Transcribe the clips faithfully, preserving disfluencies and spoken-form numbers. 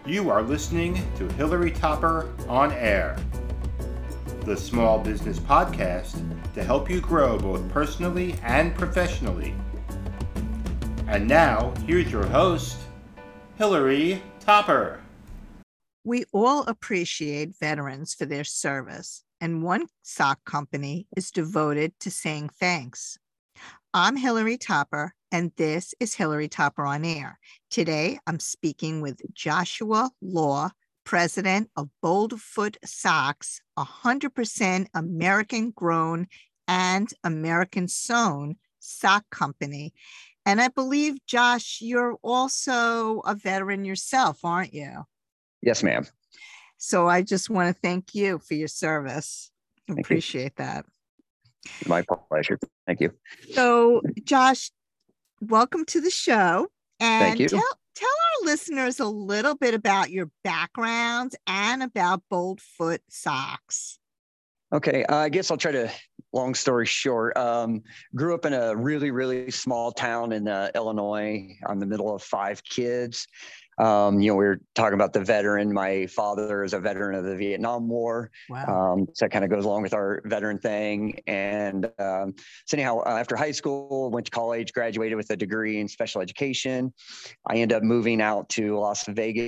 You are listening to Hillary Topper on Air, the small business podcast to help you grow both personally and professionally. And now, here's your host, Hillary Topper. We all appreciate veterans for their service, and one sock company is devoted to saying thanks. I'm Hillary Topper, and this is Hillary Topper on Air. Today, I'm speaking with Joshua Law, president of Boldfoot Socks, a one hundred percent American-grown and American-sewn sock company. And I believe, Josh, you're also a veteran yourself, aren't you? Yes, ma'am. So I just want to thank you for your service. Thank Appreciate you. that. My pleasure. Thank you. So, Josh, welcome to the show. And Thank you. Tell, tell our listeners a little bit about your background and about Boldfoot Socks. Okay, uh, I guess I'll try to, long story short, um, grew up in a really, really small town in uh, Illinois. I'm the middle of five kids. Um, you know, we were talking about the veteran. My father is a veteran of the Vietnam War. Wow. Um, so that kind of goes along with our veteran thing. And um, so anyhow, uh, after high school, went to college, graduated with a degree in special education. I ended up moving out to Las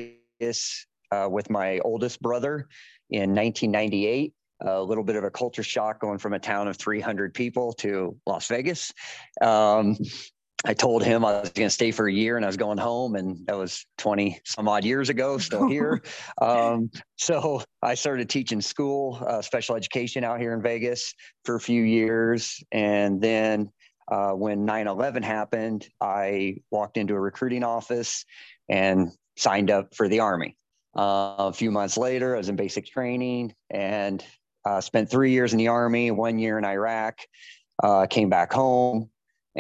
Vegas uh, with my oldest brother in nineteen ninety-eight. A little bit of a culture shock going from a town of three hundred people to Las Vegas. Um, I told him I was going to stay for a year and I was going home, and that was twenty some odd years ago, still here. um, so I started teaching school, uh, special education out here in Vegas for a few years. And then uh, when nine eleven happened, I walked into a recruiting office and signed up for the Army. Uh, a few months later, I was in basic training and uh, spent three years in the Army, one year in Iraq, uh, came back home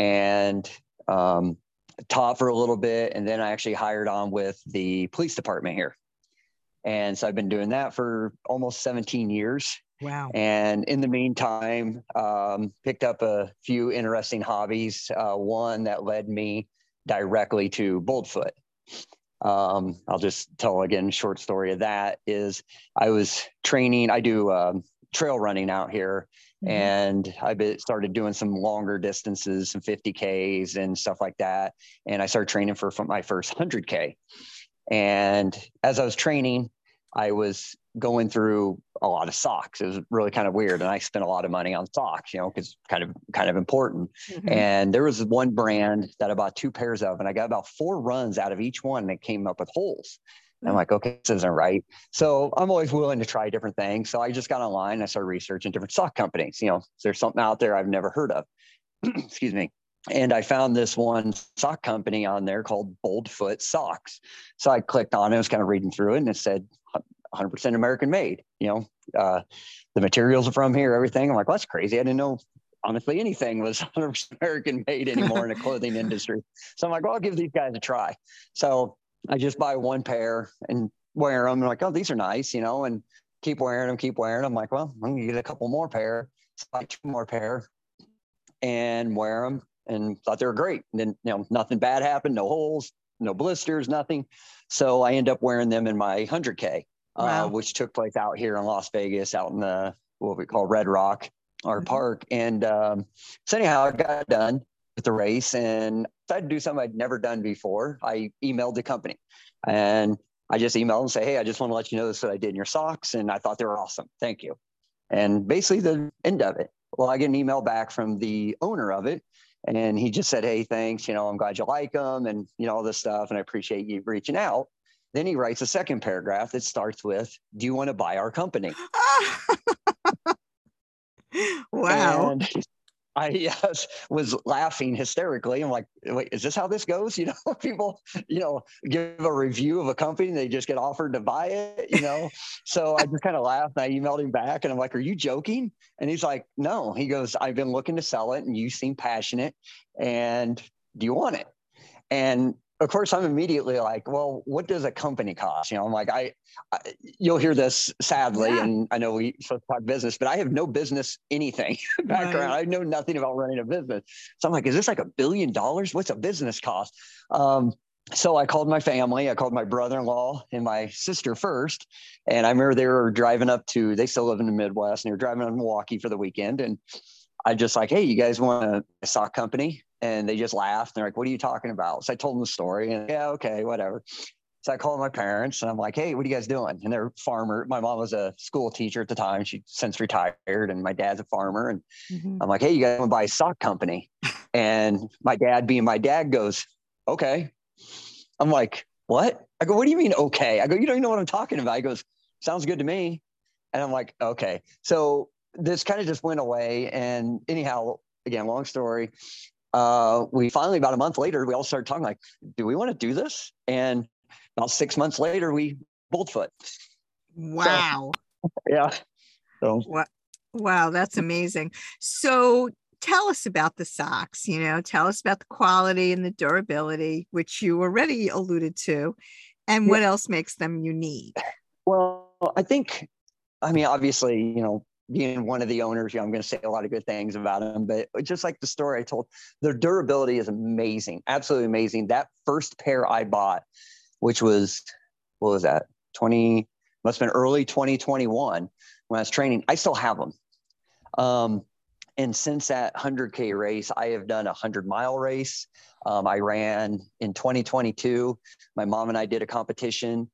and Um, taught for a little bit, and then I actually hired on with the police department here. And so I've been doing that for almost seventeen years. Wow. And in the meantime, um, picked up a few interesting hobbies. Uh, one that led me directly to Boldfoot. Um, I'll just tell again, a short story of that is I was training, I do um, trail running out here. Mm-hmm. And I started doing some longer distances, some fifty Ks and stuff like that. And I started training for, for my first one hundred K. And as I was training, I was going through a lot of socks. It was really kind of weird. And I spent a lot of money on socks, you know, because kind of kind of important. Mm-hmm. And there was one brand that I bought two pairs of, and I got about four runs out of each one, and it came up with holes. And I'm like, okay, this isn't right. So I'm always willing to try different things. So I just got online and I started researching different sock companies. You know, there's something out there I've never heard of. Excuse me. And I found this one sock company on there called Boldfoot Socks. So I clicked on it, I was kind of reading through it, and it said one hundred percent American made. You know, uh, the materials are from here, everything. I'm like, well, that's crazy. I didn't know, honestly, anything was one hundred percent American made anymore in the clothing industry. So I'm like, well, I'll give these guys a try. So I just buy one pair and wear them. I'm like, oh, these are nice, you know, and keep wearing them, keep wearing them. I'm like, well, I'm going to get a couple more pair, so I buy two more pair and wear them, and thought they were great. And then, you know, nothing bad happened, no holes, no blisters, nothing. So I end up wearing them in my one hundred K, wow. uh, which took place out here in Las Vegas, out in the, what we call Red Rock, our mm-hmm. park. And um, so anyhow, I got done with the race and decided to do something I'd never done before. I emailed the company, and I just emailed and say, hey, I just want to let you know this is what I did in your socks, and I thought they were awesome. Thank you. And basically the end of it. Well, I get an email back from the owner of it, and he just said, hey, thanks. You know, I'm glad you like them, and you know, all this stuff, and I appreciate you reaching out. Then he writes a second paragraph that starts with, do you want to buy our company? Wow. And I yes, was laughing hysterically. I'm like, wait, is this how this goes? You know, people, you know, give a review of a company, they just get offered to buy it, you know? So I just kind of laughed, and I emailed him back, and I'm like, are you joking? And he's like, no. He goes, I've been looking to sell it, and you seem passionate, and do you want it? And of course, I'm immediately like, well, what does a company cost? You know, I'm like, I, I you'll hear this sadly, yeah. and I know we supposed to talk business, but I have no business anything background. Right. I know nothing about running a business. So I'm like, is this like a billion dollars? What's a business cost? Um, so I called my family. I called my brother-in-law and my sister first. And I remember they were driving up to, they still live in the Midwest, and they were driving up to Milwaukee for the weekend. And I just like, hey, you guys want a sock company? And they just laughed. They're like, what are you talking about? So I told them the story, and yeah, okay, whatever. So I called my parents and I'm like, hey, what are you guys doing? And they're farmer. My mom was a school teacher at the time. She since retired, and my dad's a farmer. And Mhm. I'm like, hey, you guys want to buy a sock company? And my dad, being my dad, goes, okay. I'm like, what? I go, what do you mean, okay? I go, you don't even know what I'm talking about. He goes, sounds good to me. And I'm like, okay. So this kind of just went away. And anyhow, again, long story. Uh, we finally, about a month later, we all started talking like, do we want to do this? And about six months later, we Boldfoot. Wow. So, yeah. So Wow. Wow, that's amazing. So tell us about the socks, you know, tell us about the quality and the durability, which you already alluded to, and what else makes them unique. Well, I think, I mean, obviously, you know, being one of the owners, you know, I'm going to say a lot of good things about them, but just like the story I told, their durability is amazing, absolutely amazing. That first pair I bought, which was, what was that? twenty, must have been early twenty twenty-one when I was training. I still have them. Um, and since that one hundred K race, I have done a hundred mile race. Um, I ran in twenty twenty-two. My mom and I did a competition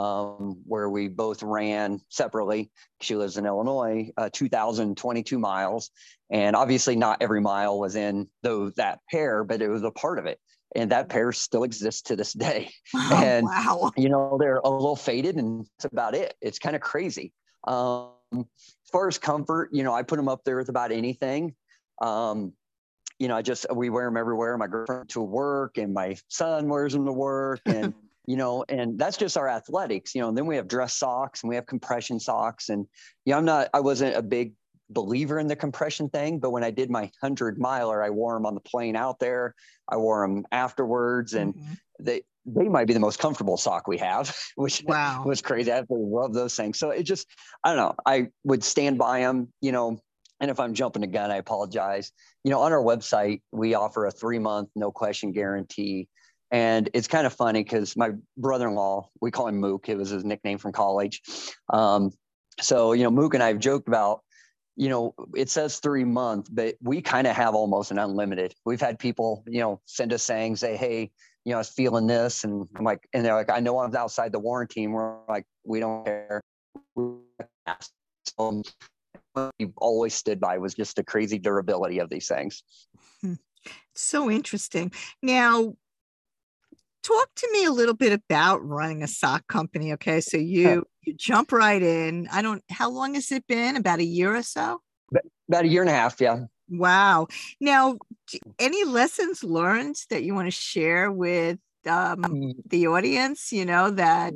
um, where we both ran separately. She lives in Illinois, uh, two thousand twenty-two miles. And obviously not every mile was in those, that pair, but it was a part of it. And that pair still exists to this day. Oh, And, wow. you know, they're a little faded, and that's about it. It's kind of crazy. Um, as far as comfort, you know, I put them up there with about anything. Um, you know, I just, we wear them everywhere. My girlfriend to work, and my son wears them to work, and, you know, and that's just our athletics, you know, and then we have dress socks, and we have compression socks. And, you know, I'm not, I wasn't a big believer in the compression thing, but when I did my hundred miler, I wore them on the plane out there. I wore them afterwards, and mm-hmm. they, they might be the most comfortable sock we have, which wow. was crazy. I absolutely love those things. So it just, I don't know, I would stand by them, you know, and if I'm jumping the gun, I apologize. You know, on our website, we offer a three month, no question guarantee. And it's kind of funny because my brother-in-law, we call him Mook. It was his nickname from college. Um, so, you know, Mook and I have joked about, you know, it says three months, but we kind of have almost an unlimited. We've had people, you know, send us saying, say, hey, you know, I was feeling this. And I'm like, and they're like, I know I'm outside the warranty. And we're like, we don't care. So we've always stood by was just the crazy durability of these things. So interesting. Now, talk to me a little bit about running a sock company. Okay. So you, you jump right in. I don't, how long has it been? About a year or so? About a year and a half. Yeah. Wow. Now, any lessons learned that you want to share with um, the audience, you know, that.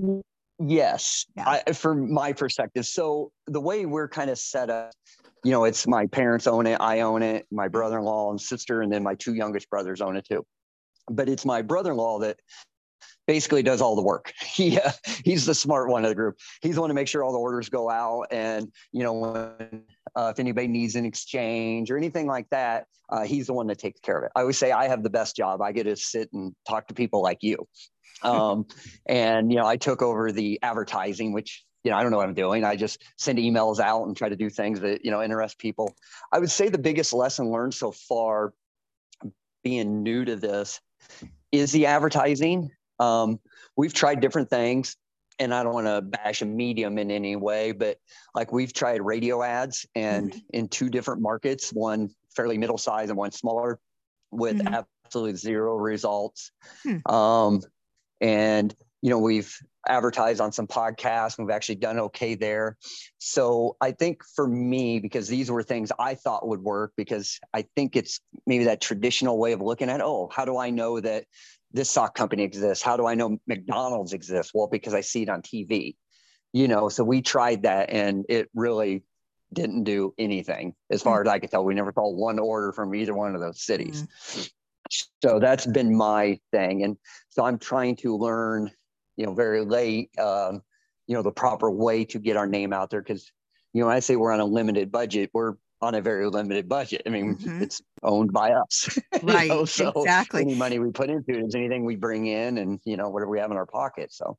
Yes. Yeah. I, from my perspective. So the way we're kind of set up, you know, it's my parents own it. I own it. My brother-in-law and sister, and then my two youngest brothers own it too. But it's my brother-in-law that basically does all the work. He, uh, he's the smart one of the group. He's the one to make sure all the orders go out. And, you know, when, uh, if anybody needs an exchange or anything like that, uh, he's the one that takes care of it. I always say I have the best job. I get to sit and talk to people like you. Um, and, you know, I took over the advertising, which, you know, I don't know what I'm doing. I just send emails out and try to do things that, you know, interest people. I would say the biggest lesson learned so far, being new to this, is the advertising. Um, we've tried different things, and I don't want to bash a medium in any way, but like we've tried radio ads and mm-hmm. in two different markets, one fairly middle size and one smaller, with mm-hmm. absolutely zero results. Hmm. Um, and, you know, we've advertised on some podcasts. We've actually done okay there. So I think for me, because these were things I thought would work, because I think it's maybe that traditional way of looking at, oh, how do I know that this sock company exists? How do I know McDonald's exists? Well, because I see it on T V, you know, so we tried that and it really didn't do anything. As far mm. as I could tell, we never saw one order from either one of those cities. Mm. So that's been my thing. And so I'm trying to learn, you know, very late, um, you know, the proper way to get our name out there. Cause, you know, I say we're on a limited budget. We're on a very limited budget. I mean, Mhm. it's owned by us, you Right, know, so exactly. any money we put into it is anything we bring in and, you know, whatever we have in our pocket. So,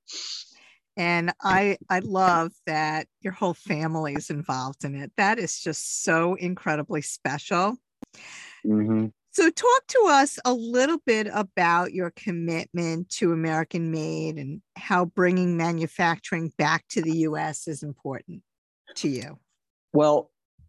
And I I love that your whole family is involved in it. That is just so incredibly special. mhm. So talk to us a little bit about your commitment to American made and how bringing manufacturing back to the U S is important to you. Well,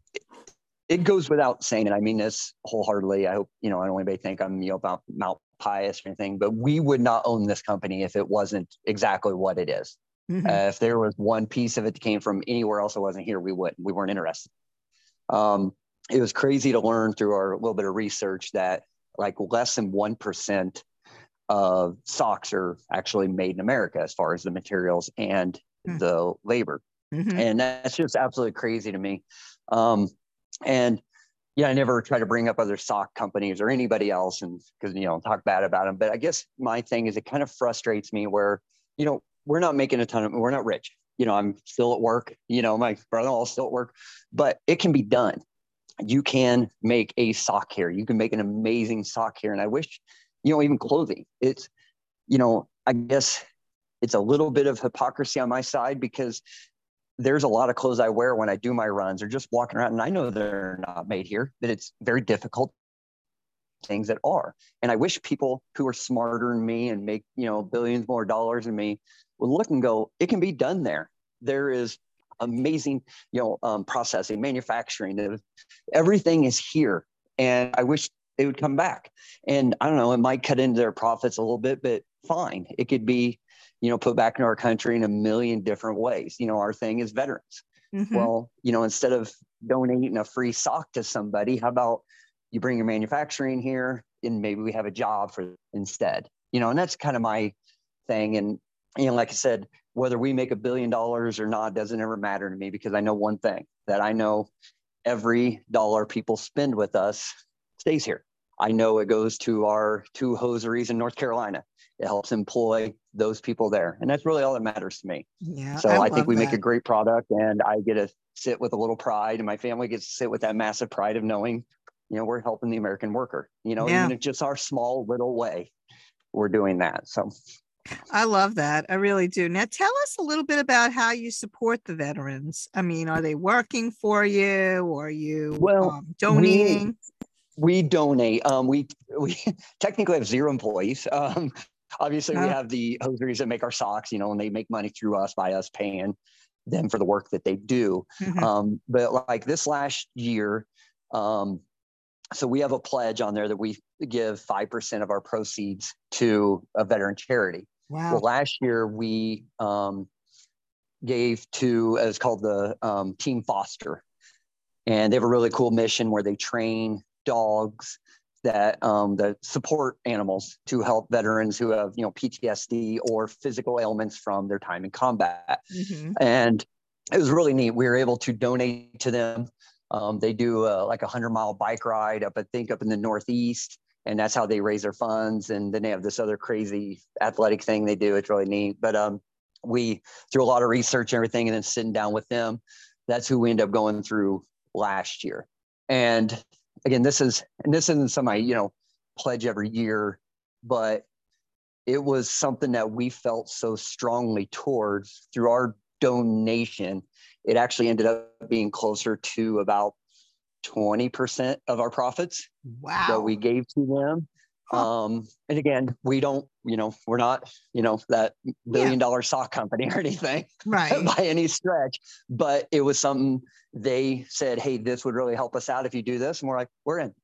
it goes without saying, and I mean this wholeheartedly. I hope, you know, I don't want anybody to think I'm, you know, about Mount Pius or anything, but we would not own this company if it wasn't exactly what it is. Mhm. Uh, if there was one piece of it that came from anywhere else that wasn't here, we wouldn't. We weren't interested. Um, it was crazy to learn through our little bit of research that like less than one percent of socks are actually made in America as far as the materials and Mm. the labor. Mhm. And that's just absolutely crazy to me. Um, and yeah, I never try to bring up other sock companies or anybody else and because, you know, talk bad about them. But I guess my thing is it kind of frustrates me where, you know, we're not making a ton of, we're not rich. You know, I'm still at work, you know, my brother-in-law is still at work, but it can be done. You can make a sock here. You can make an amazing sock here. And I wish, you know, even clothing, it's, you know, I guess it's a little bit of hypocrisy on my side because there's a lot of clothes I wear when I do my runs or just walking around. And I know they're not made here, that it's very difficult things that are. And I wish people who are smarter than me and make, you know, billions more dollars than me would look and go, it can be done there. There is amazing, you know, um, processing, manufacturing, everything is here. And I wish they would come back. And I don't know, it might cut into their profits a little bit, but fine. It could be, you know, put back into our country in a million different ways. You know, our thing is veterans. Mhm. Well, you know, instead of donating a free sock to somebody, how about you bring your manufacturing here and maybe we have a job for instead, you know, and that's kind of my thing. And, you know, like I said, whether we make a billion dollars or not doesn't ever matter to me because I know one thing that I know every dollar people spend with us stays here. I know it goes to our two hosieries in North Carolina. It helps employ those people there. And that's really all that matters to me. Yeah, So I I think love we make a that. great product and I get to sit with a little pride and my family gets to sit with that massive pride of knowing, you know, we're helping the American worker, you know, Yeah. even if just our small little way, we're doing that. So I love that. I really do. Now tell us a little bit about how you support the veterans. I mean, are they working for you or are you Well, um, we donating? we donate. Um, we we technically have zero employees. Um, obviously, we Uh, have the hosieries that make our socks, you know, and they make money through us by us paying them for the work that they do. mhm. Um, but like this last year, um, so we have a pledge on there that we give five percent of our proceeds to a veteran charity. Well, Wow. last year we um, gave to, it's called the um, Team Foster. And they have a really cool mission where they train dogs that um, that support animals to help veterans who have, you know, P T S D or physical ailments from their time in combat. Mhm. And it was really neat. We were able to donate to them. Um, they do uh, like a hundred mile bike ride up, I think, up in the Northeast. And that's how they raise their funds. And then they have this other crazy athletic thing they do. It's really neat. But um, we, through a lot of research and everything, and then sitting down with them, that's who we end up going through last year. And again, this is, and this isn't something I, you know, pledge every year, but it was something that we felt so strongly towards through our donation. It actually ended up being closer to about twenty percent of our profits Wow. that we gave to them. Huh. Um, and again, we don't, you know, we're not, you know, that billion dollar sock company or anything Right. by any stretch, but it was something they said, hey, this would really help us out if you do this. And we're like, we're in.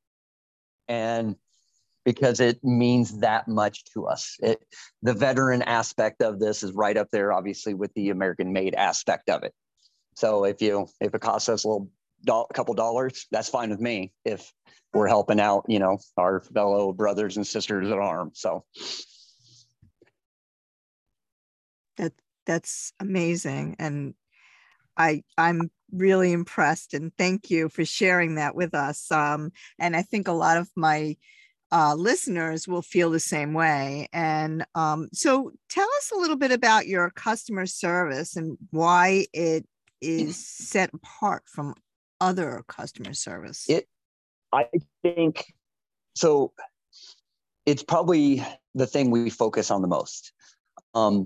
And because it means that much to us. It, the veteran aspect of this is right up there, obviously, with the American made aspect of it. So if you, if it costs us a little do- couple dollars, that's fine with me. If we're helping out, you know, our fellow brothers and sisters at arms. So That that's amazing. And I I'm really impressed and thank you for sharing that with us. Um, and I think a lot of my uh, listeners will feel the same way. And um, so tell us a little bit about your customer service and why it is set apart from other customer service? It, I think, so it's probably the thing we focus on the most. Um,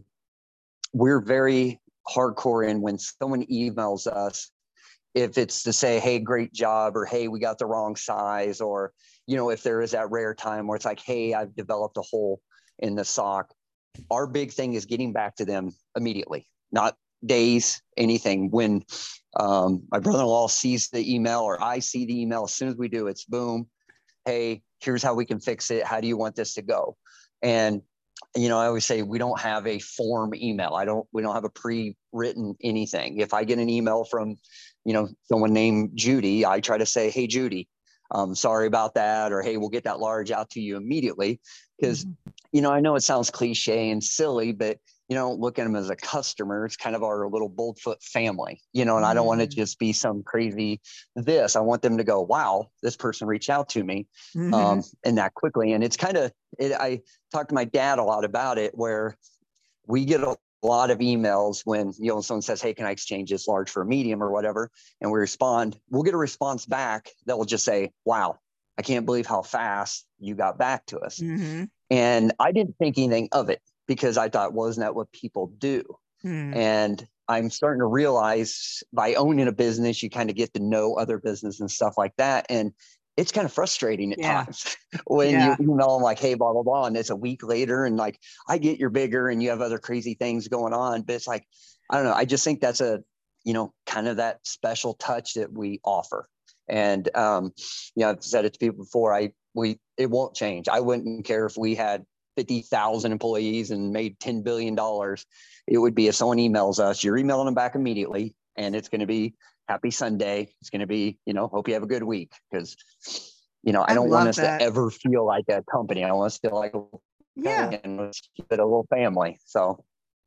we're very hardcore in when someone emails us, if it's to say, hey, great job, or hey, we got the wrong size, or, you know, if there is that rare time where it's like, hey, I've developed a hole in the sock. Our big thing is getting back to them immediately, not days, anything. When um, my brother-in-law sees the email or I see the email, as soon as we do, it's boom. Hey, here's how we can fix it. How do you want this to go? And, you know, I always say we don't have a form email. I don't, we don't have a pre-written anything. If I get an email from, you know, someone named Judy, I try to say, hey, Judy, um, sorry about that. Or, hey, we'll get that large out to you immediately. Because, mm-hmm. you know, I know it sounds cliche and silly, but, you know, look at them as a customer. It's kind of our little Boldfoot family, you know, and mm-hmm. I don't want to just be some crazy this. I want them to go, wow, this person reached out to me mm-hmm. um, and that quickly. And it's kind of, it, I talked to my dad a lot about it, where we get a lot of emails when, you know, someone says, hey, can I exchange this large for a medium or whatever? And we respond, we'll get a response back that will just say, wow, I can't believe how fast you got back to us. Mm-hmm. And I didn't think anything of it because I thought, well, isn't that what people do? Mm. And I'm starting to realize by owning a business, you kind of get to know other business and stuff like that. And it's kind of frustrating at yeah. times when yeah. you email them like, hey, blah, blah, blah. And it's a week later. And like, I get you're bigger and you have other crazy things going on, but it's like, I don't know. I just think that's a, you know, kind of that special touch that we offer. And, um, you know, I've said it to people before, I, we, it won't change. I wouldn't care if we had fifty thousand employees and made ten billion dollars. It would be if someone emails us, you're emailing them back immediately. And it's going to be happy Sunday. It's going to be, you know, hope you have a good week. Because, you know, I, I don't want us that. to ever feel like a company. I want us to feel like, yeah, and let's keep it a little family. So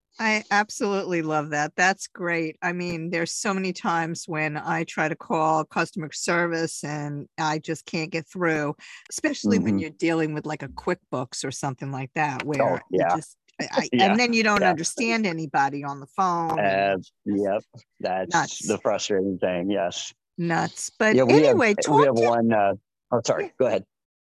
I absolutely love that. That's great. I mean, there's so many times when I try to call customer service and I just can't get through, especially mm-hmm. when you're dealing with like a QuickBooks or something like that, where oh, yeah. you just, I, yeah. and then you don't yeah. understand anybody on the phone. Uh, yep. That's nuts. The frustrating thing. Yes. Nuts. But yeah, we anyway, have, talk we have to, one. Uh, oh, sorry. Yeah. Go ahead.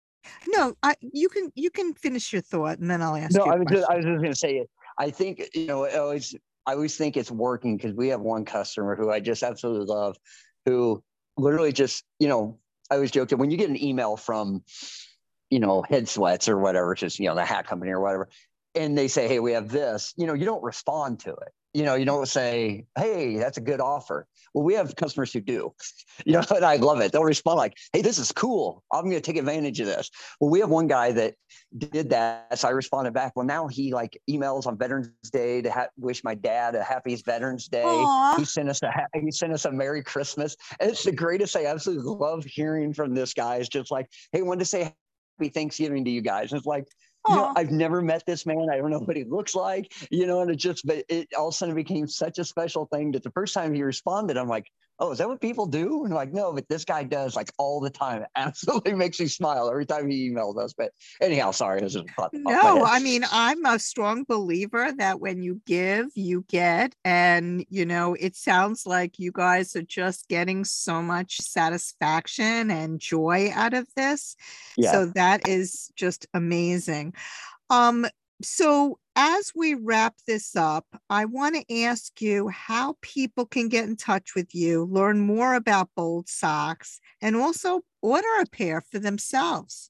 No, I, you can, you can finish your thought and then I'll ask no, you. I was just, I was just going to say it. I think, you know, I always, I always think it's working because we have one customer who I just absolutely love, who literally just, you know, I always joke that when you get an email from, you know, Head Sweats or whatever, just, you know, the hat company or whatever, and they say, hey, we have this, you know, you don't respond to it. You know, you don't say, hey, that's a good offer. Well, we have customers who do, you know, and I love it. They'll respond like, hey, this is cool. I'm going to take advantage of this. Well, we have one guy that did that. So I responded back. Well, now he like emails on Veterans Day to ha- wish my dad a happy Veterans Day. Aww. He sent us a ha- he sent us a Merry Christmas. And it's the greatest. I absolutely love hearing from this guy. It's just like, hey, wanted to say happy Thanksgiving to you guys. And it's like, you know, I've never met this man. I don't know what he looks like, you know, and it just, but it all of a sudden became such a special thing that the first time he responded, I'm like, oh, is that what people do? And like, no, but this guy does like all the time. It absolutely makes me smile every time he emails us. But anyhow, sorry. I was just no, I mean, I'm a strong believer that when you give, you get. And, you know, it sounds like you guys are just getting so much satisfaction and joy out of this. Yeah. So that is just amazing. Um, so as we wrap this up, I want to ask you how people can get in touch with you, learn more about Bold Socks, and also order a pair for themselves.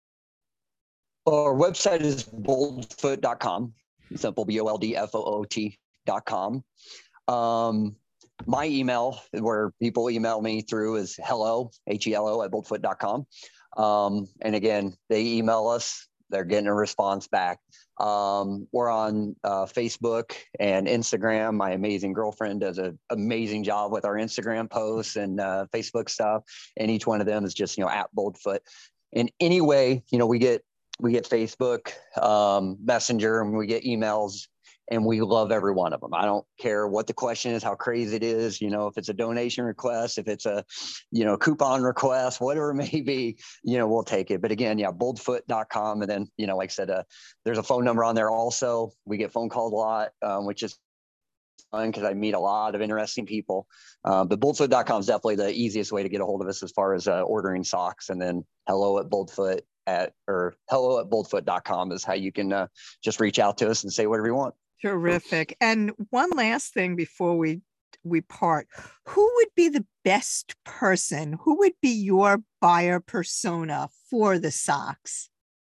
Our website is boldfoot dot com. Simple, B O L D F O O T dot com. Um, my email, where people email me through, is hello, H E L O, at boldfoot dot com. Um, and again, they email us. They're getting a response back. Um, we're on uh, Facebook and Instagram. My amazing girlfriend does an amazing job with our Instagram posts and uh, Facebook stuff. And each one of them is just, you know, at Boldfoot. In any way, you know, we get we get Facebook um, Messenger, and we get emails, and we love every one of them. I don't care what the question is, how crazy it is, you know, if it's a donation request, if it's a, you know, coupon request, whatever it may be, you know, we'll take it. But again, yeah, boldfoot dot com. And then, you know, like I said, uh, there's a phone number on there also. We get phone calls a lot, um, which is fun because I meet a lot of interesting people. Uh, but boldfoot dot com is definitely the easiest way to get a hold of us as far as uh, ordering socks. And then hello at boldfoot at or hello at boldfoot dot com is how you can uh, just reach out to us and say whatever you want. Terrific. And one last thing before we we part, who would be the best person? Who would be your buyer persona for the socks?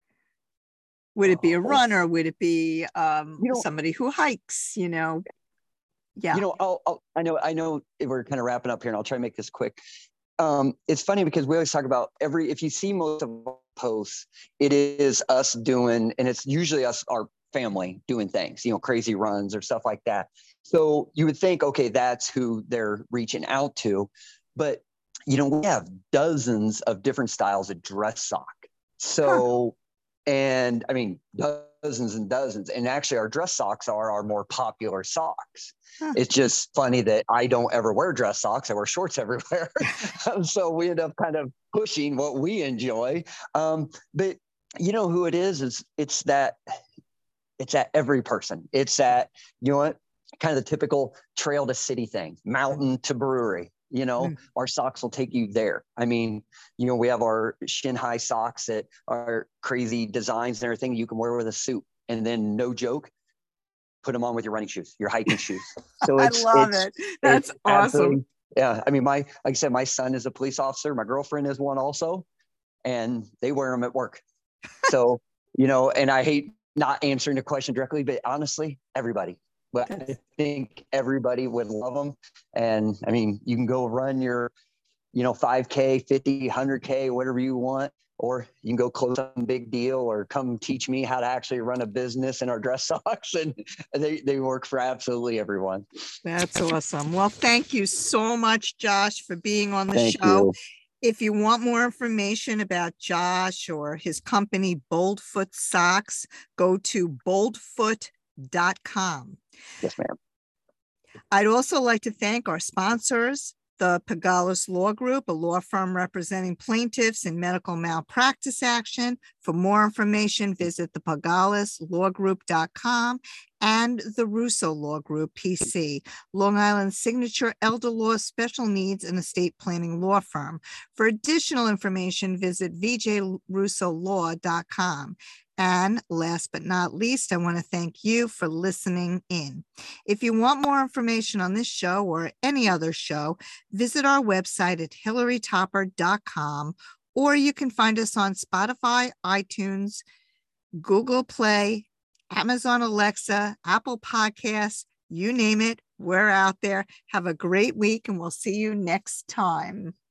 Would it be a runner? Would it be um, you know, somebody who hikes? You know, yeah. You know, I'll, I'll, I know, I know we're kind of wrapping up here, and I'll try to make this quick. Um, it's funny because we always talk about every. If you see most of our posts, it is us doing, and it's usually us, our family doing things. You know, crazy runs or stuff like that. So you would think, okay, that's who they're reaching out to, but you know, we have dozens of different styles of dress sock. So. Huh. And I mean, dozens and dozens. And actually, our dress socks are our more popular socks. Huh. It's just funny that I don't ever wear dress socks. I wear shorts everywhere. So we end up kind of pushing what we enjoy. Um, but you know who it is? Is it's that it's at every person. It's that, you know what, kind of the typical trail to city thing, mountain to brewery. You know, mm. our socks will take you there. I mean, you know, we have our shin high socks that are crazy designs and everything you can wear with a suit. And then, no joke, put them on with your running shoes, your hiking shoes. So it's, I love it's, it. That's it's awesome. Yeah. I mean, my, like I said, my son is a police officer. My girlfriend is one also, and they wear them at work. So, you know, and I hate not answering the question directly, but honestly, everybody. But I think everybody would love them. And I mean, you can go run your, you know, five K, fifty, one hundred K, whatever you want, or you can go close some big deal or come teach me how to actually run a business in our dress socks. And they, they work for absolutely everyone. That's awesome. Well, thank you so much, Josh, for being on the thank show. You. If you want more information about Josh or his company, Boldfoot Socks, go to boldfoot dot com. Yes, ma'am. I'd also like to thank our sponsors, the Pagalis Law Group, a law firm representing plaintiffs in medical malpractice action. For more information, visit the pagalis law group dot com, and the Russo Law Group, P C, Long Island's signature elder law, special needs, and estate planning law firm. For additional information, visit v j russo law dot com. And last but not least, I want to thank you for listening in. If you want more information on this show or any other show, visit our website at hillary topper dot com, or you can find us on Spotify, iTunes, Google Play, Amazon Alexa, Apple Podcasts, you name it, we're out there. Have a great week, and we'll see you next time.